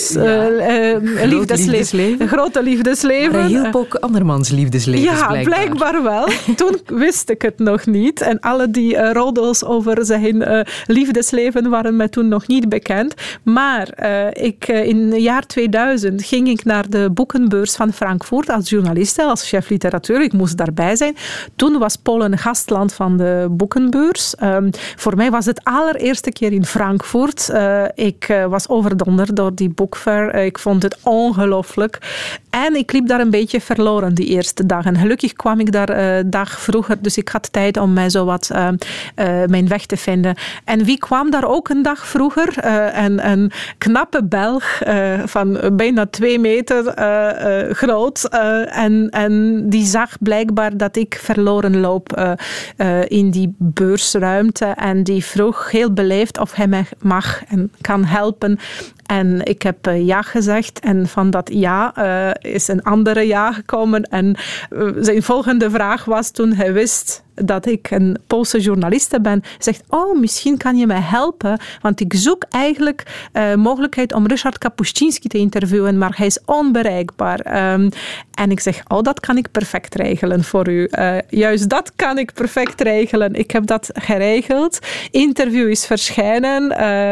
liefdesleven. Een grote liefdesleven. Maar hij hielp ook andermans liefdeslevens, blijkbaar wel. Toen wist ik het nog niet. En alle die roddels over zijn liefdesleven waren mij toen nog niet bekend. Maar in het jaar 2000 ging ik naar de boekenbeurs van Frankfurt als journaliste, als chef literatuur. Ik moest daarbij zijn. Toen was Polen gastland van de boekenbeurs. Voor mij was het allereerste keer in Frankfurt. Ik was overdonderd door die boekfair. Ik vond het ongelooflijk. En ik liep daar een beetje verloren die eerste dag. En gelukkig kwam ik daar een dag vroeger, dus ik had tijd om mij zo wat mijn weg te vinden. En wie kwam daar ook een dag vroeger? Een knappe Belg van bijna 2 meter groot. En die zag blijkbaar dat ik verloren loop in die beursruimte. En die vroeg heel beleefd of hij mij mag en kan helpen. En ik heb ja gezegd. En van dat ja is een andere ja gekomen. En zijn volgende vraag was toen hij wist dat ik een Poolse journaliste ben. Hij zegt, misschien kan je mij helpen, want ik zoek eigenlijk mogelijkheid om Richard Kapuscinski te interviewen, maar hij is onbereikbaar. En ik zeg, dat kan ik perfect regelen voor u. Juist dat kan ik perfect regelen. Ik heb dat geregeld. Interview is verschijnen.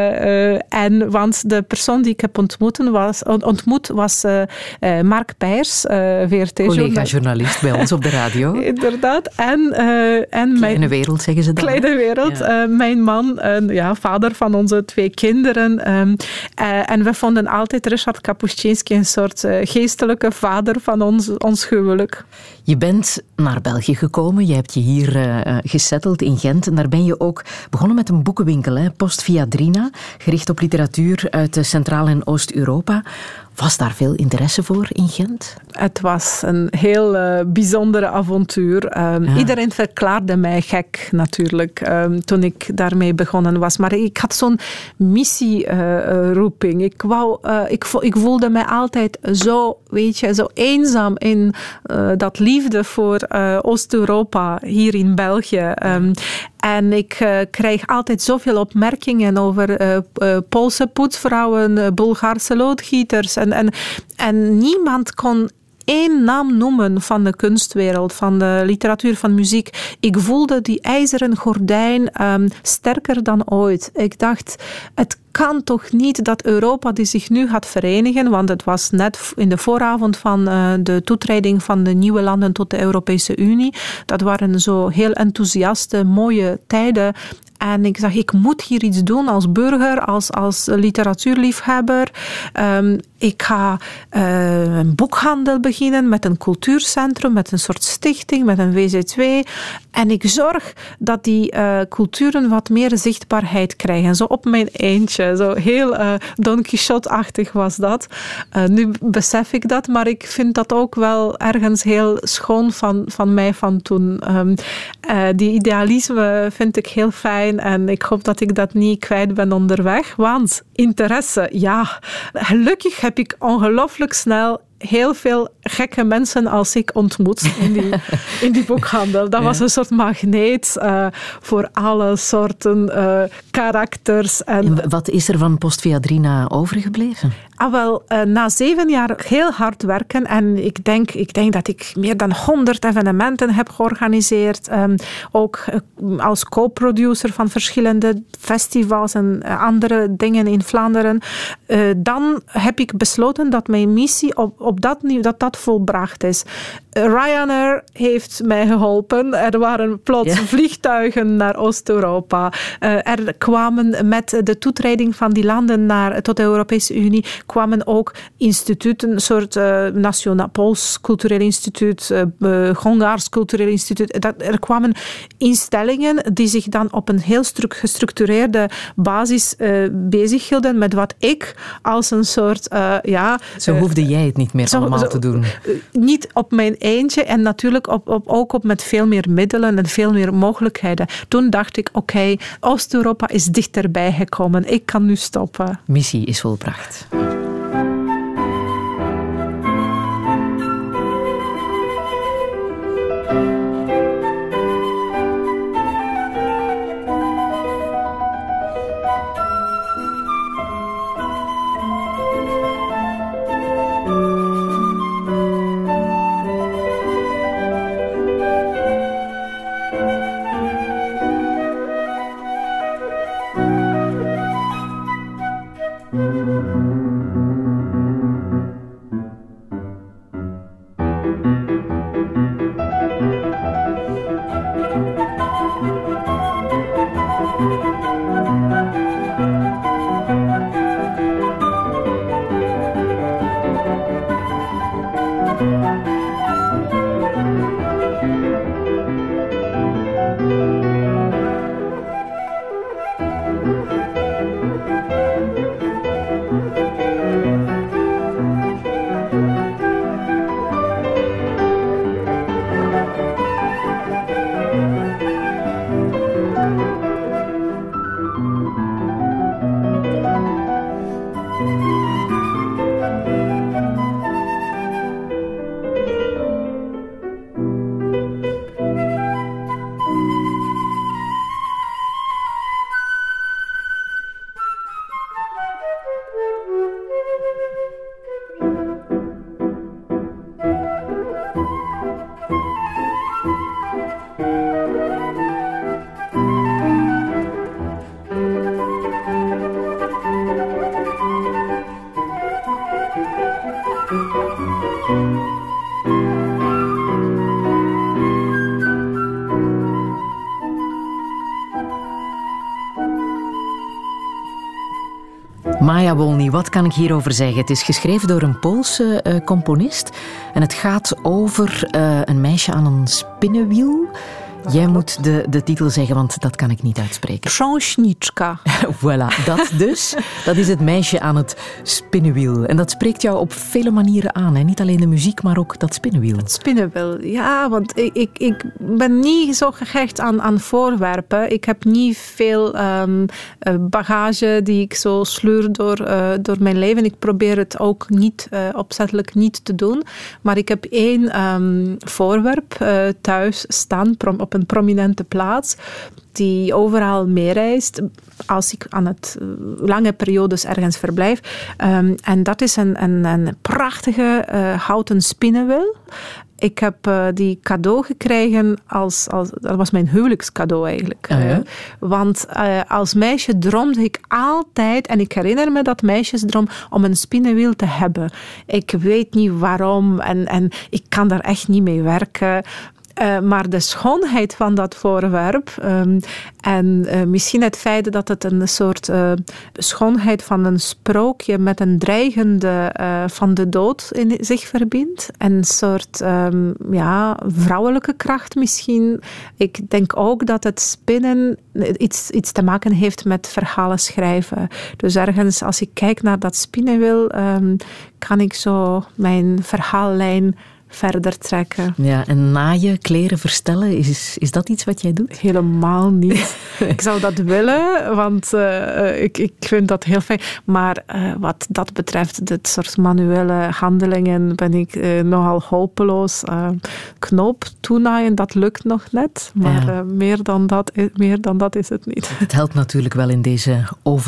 Want de persoon die ik heb ontmoet was Mark Peijers, VRT-journalist. Collega-journalist bij ons op de radio. Inderdaad. Kleine wereld, zeggen ze dan. Kleine wereld. Ja. Mijn man, vader van onze 2 kinderen. En we vonden altijd Richard Kapuscinski een soort geestelijke vader van ons huwelijk. Je bent naar België gekomen. Je hebt je hier gesetteld in Gent. En daar ben je ook begonnen met een boekenwinkel, Post Viadrina, gericht op literatuur uit Centraal- en Oost-Europa. Was daar veel interesse voor in Gent? Het was een heel bijzondere avontuur. Iedereen verklaarde mij gek natuurlijk toen ik daarmee begonnen was. Maar ik had zo'n missieroeping. Ik voelde mij altijd zo eenzaam in dat liefde voor Oost-Europa hier in België. En ik krijg altijd zoveel opmerkingen over Poolse poetsvrouwen, Bulgaarse loodgieters. En niemand kon 1 naam noemen van de kunstwereld, van de literatuur, van muziek. Ik voelde die ijzeren gordijn sterker dan ooit. Ik dacht, het kan toch niet dat Europa die zich nu gaat verenigen, want het was net in de vooravond van de toetreding van de nieuwe landen tot de Europese Unie. Dat waren zo heel enthousiaste, mooie tijden. En ik zag, ik moet hier iets doen als burger, als literatuurliefhebber. Ik ga een boekhandel beginnen met een cultuurcentrum, met een soort stichting, met een VZ2. En ik zorg dat die culturen wat meer zichtbaarheid krijgen. Zo op mijn eentje. Zo heel Don Quixote-achtig was dat. Nu besef ik dat, maar ik vind dat ook wel ergens heel schoon van mij van toen. Die idealisme vind ik heel fijn en ik hoop dat ik dat niet kwijt ben onderweg. Want interesse, ja, gelukkig heb ik ongelooflijk snel heel veel gekke mensen als ik ontmoet in die boekhandel. Dat was een soort magneet voor alle soorten karakters. En wat is er van Postvia3 overgebleven? Na 7 jaar heel hard werken en ik denk dat ik meer dan 100 evenementen heb georganiseerd. Ook als co-producer van verschillende festivals en andere dingen in Vlaanderen. Dan heb ik besloten dat mijn missie op dat volbracht is. Ryanair heeft mij geholpen. Er waren plots vliegtuigen naar Oost-Europa. Er kwamen met de toetreding van die landen tot de Europese Unie kwamen ook instituten, een soort Pools Cultureel Instituut, Hongaars Cultureel Instituut. Er kwamen instellingen die zich dan op een heel gestructureerde basis bezighielden met wat ik als een soort... Zo hoefde jij het niet meer allemaal te doen. Niet op mijn eentje en natuurlijk ook met veel meer middelen en veel meer mogelijkheden. Toen dacht ik, oké, Oost-Europa is dichterbij gekomen. Ik kan nu stoppen. Missie is volbracht. Maja Wolny, wat kan ik hierover zeggen? Het is geschreven door een Poolse componist en het gaat over een meisje aan een spinnenwiel. Jij moet de titel zeggen, want dat kan ik niet uitspreken. Księżniczka. Voilà, dat dus. Dat is het meisje aan het spinnenwiel. En dat spreekt jou op vele manieren aan. Hè? Niet alleen de muziek, maar ook dat spinnenwiel. Het spinnenwiel, ja. Want ik ben niet zo gehecht aan voorwerpen. Ik heb niet veel bagage die ik zo sleur door mijn leven. Ik probeer het ook niet opzettelijk niet te doen. Maar ik heb 1 voorwerp thuis staan op een prominente plaats die overal meereist als ik aan het lange periodes ergens verblijf. En dat is een prachtige houten spinnenwiel. Ik heb die cadeau gekregen dat was mijn huwelijkscadeau eigenlijk. Ja. Want als meisje droomde ik altijd, en ik herinner me dat meisjesdroom, om een spinnenwiel te hebben. Ik weet niet waarom en ik kan daar echt niet mee werken. Maar de schoonheid van dat voorwerp en misschien het feit dat het een soort schoonheid van een sprookje met een dreigende van de dood in zich verbindt. Een soort vrouwelijke kracht misschien. Ik denk ook dat het spinnen iets te maken heeft met verhalen schrijven. Dus ergens als ik kijk naar dat spinnenwiel, kan ik zo mijn verhaallijn verder trekken. Ja, en naaien, kleren verstellen, is dat iets wat jij doet? Helemaal niet. Ik zou dat willen, want ik vind dat heel fijn. Maar wat dat betreft, dit soort manuele handelingen, ben ik nogal hopeloos. Knoop toenaaien, dat lukt nog net. Maar meer dan dat is het niet. Het helpt natuurlijk wel in deze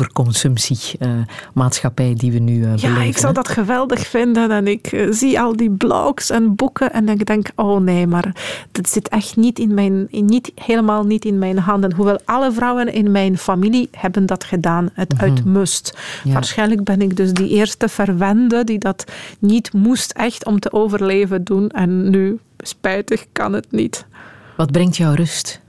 overconsumptie-maatschappij die we nu beleven. Ja, ik zou dat geweldig vinden. En ik zie al die blogs en boeken en ik denk, oh nee, maar dat zit echt helemaal niet in mijn handen. Hoewel alle vrouwen in mijn familie hebben dat gedaan, het uitmust. Ja. Waarschijnlijk ben ik dus die eerste verwende die dat niet moest echt om te overleven doen. En nu, spijtig, kan het niet. Wat brengt jou rust?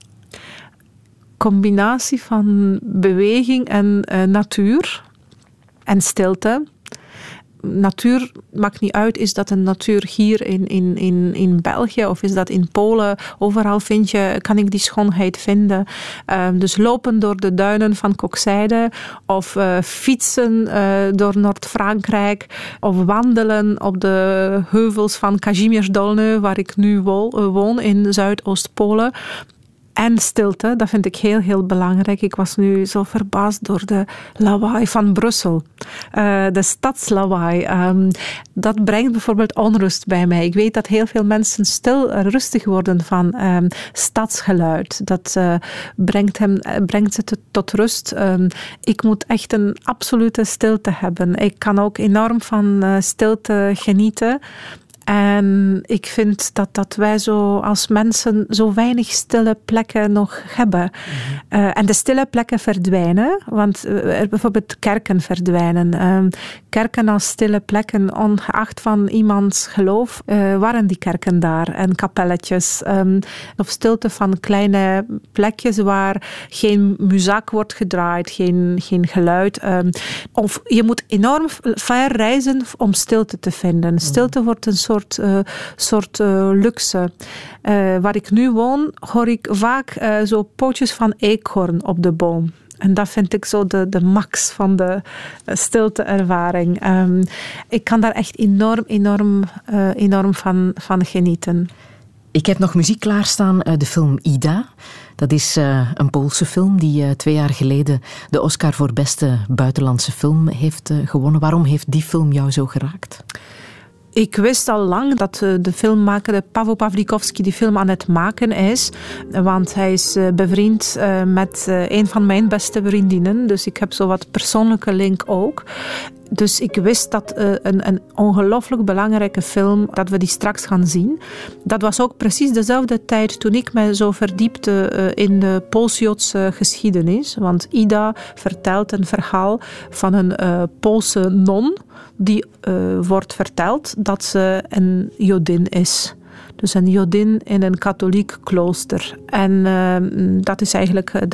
Combinatie van beweging en natuur en stilte. Natuur maakt niet uit, is dat een natuur hier in België of is dat in Polen? Overal kan ik die schoonheid vinden. Dus lopen door de duinen van Kokzijde of fietsen door Noord-Frankrijk of wandelen op de heuvels van Kazimierz Dolny, waar ik nu woon in Zuidoost-Polen. En stilte, dat vind ik heel, heel belangrijk. Ik was nu zo verbaasd door de lawaai van Brussel. De stadslawaai. Dat brengt bijvoorbeeld onrust bij mij. Ik weet dat heel veel mensen rustig worden van stadsgeluid. Dat brengt ze tot rust. Ik moet echt een absolute stilte hebben. Ik kan ook enorm van stilte genieten. En ik vind dat wij zo als mensen zo weinig stille plekken nog hebben. En de stille plekken verdwijnen, want bijvoorbeeld kerken verdwijnen. Kerken als stille plekken, ongeacht van iemands geloof, waren die kerken daar. En kapelletjes. Of stilte van kleine plekjes waar geen muziek wordt gedraaid, geen geluid. Of je moet enorm ver reizen om stilte te vinden. Stilte wordt een soort luxe. Waar ik nu woon, hoor ik vaak zo pootjes van eekhoorn op de boom. En dat vind ik zo de max van de stilteervaring. Ik kan daar echt enorm van genieten. Ik heb nog muziek klaarstaan uit de film Ida. Dat is een Poolse film die 2 jaar geleden de Oscar voor beste buitenlandse film heeft gewonnen. Waarom heeft die film jou zo geraakt? Ik wist al lang dat de filmmaker Paweł Pawlikowski die film aan het maken is. Want hij is bevriend met een van mijn beste vriendinnen. Dus ik heb zo wat persoonlijke link ook. Dus ik wist dat een ongelooflijk belangrijke film, dat we die straks gaan zien. Dat was ook precies dezelfde tijd toen ik me zo verdiepte in de Pools-Joodse geschiedenis. Want Ida vertelt een verhaal van een Poolse non die wordt verteld dat ze een Jodin is. Dus een Jodin in een katholiek klooster. En dat is eigenlijk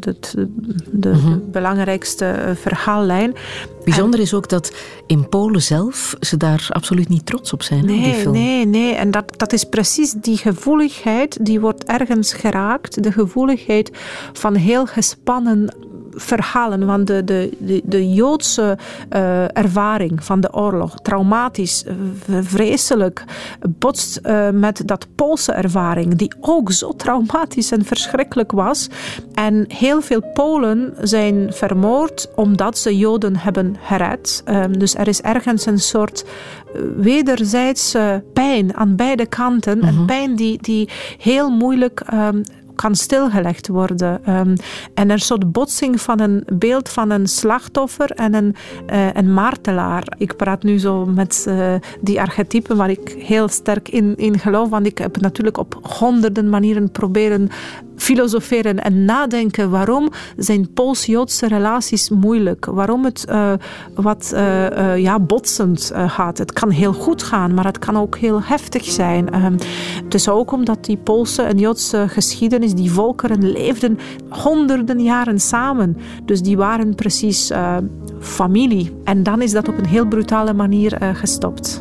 de belangrijkste verhaallijn. Bijzonder is ook dat in Polen zelf ze daar absoluut niet trots op zijn. Nee, die film. nee. En dat is precies die gevoeligheid, die wordt ergens geraakt. De gevoeligheid van heel gespannen verhalen. Want de Joodse ervaring van de oorlog, traumatisch, vreselijk, botst met dat Poolse ervaring, die ook zo traumatisch en verschrikkelijk was. En heel veel Polen zijn vermoord omdat ze Joden hebben gered. Dus er is ergens een soort wederzijdse pijn aan beide kanten. Een pijn die heel moeilijk kan stilgelegd worden. En een soort botsing van een beeld van een slachtoffer en een martelaar. Ik praat nu zo met die archetypen waar ik heel sterk in geloof, want ik heb natuurlijk op honderden manieren proberen filosoferen en nadenken waarom zijn Pools-Joodse relaties moeilijk. Waarom het botsend gaat. Het kan heel goed gaan, maar het kan ook heel heftig zijn. Het is ook omdat die Poolse en Joodse geschiedenis, die volkeren leefden honderden jaren samen. Dus die waren precies familie. En dan is dat op een heel brutale manier gestopt.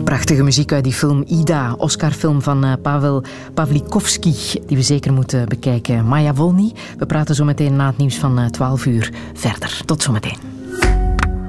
Prachtige muziek uit die film Ida, Oscar-film van Pavel Pawlikowski, die we zeker moeten bekijken. Maja Wolny, we praten zo meteen na het nieuws van 12 uur verder. Tot zometeen.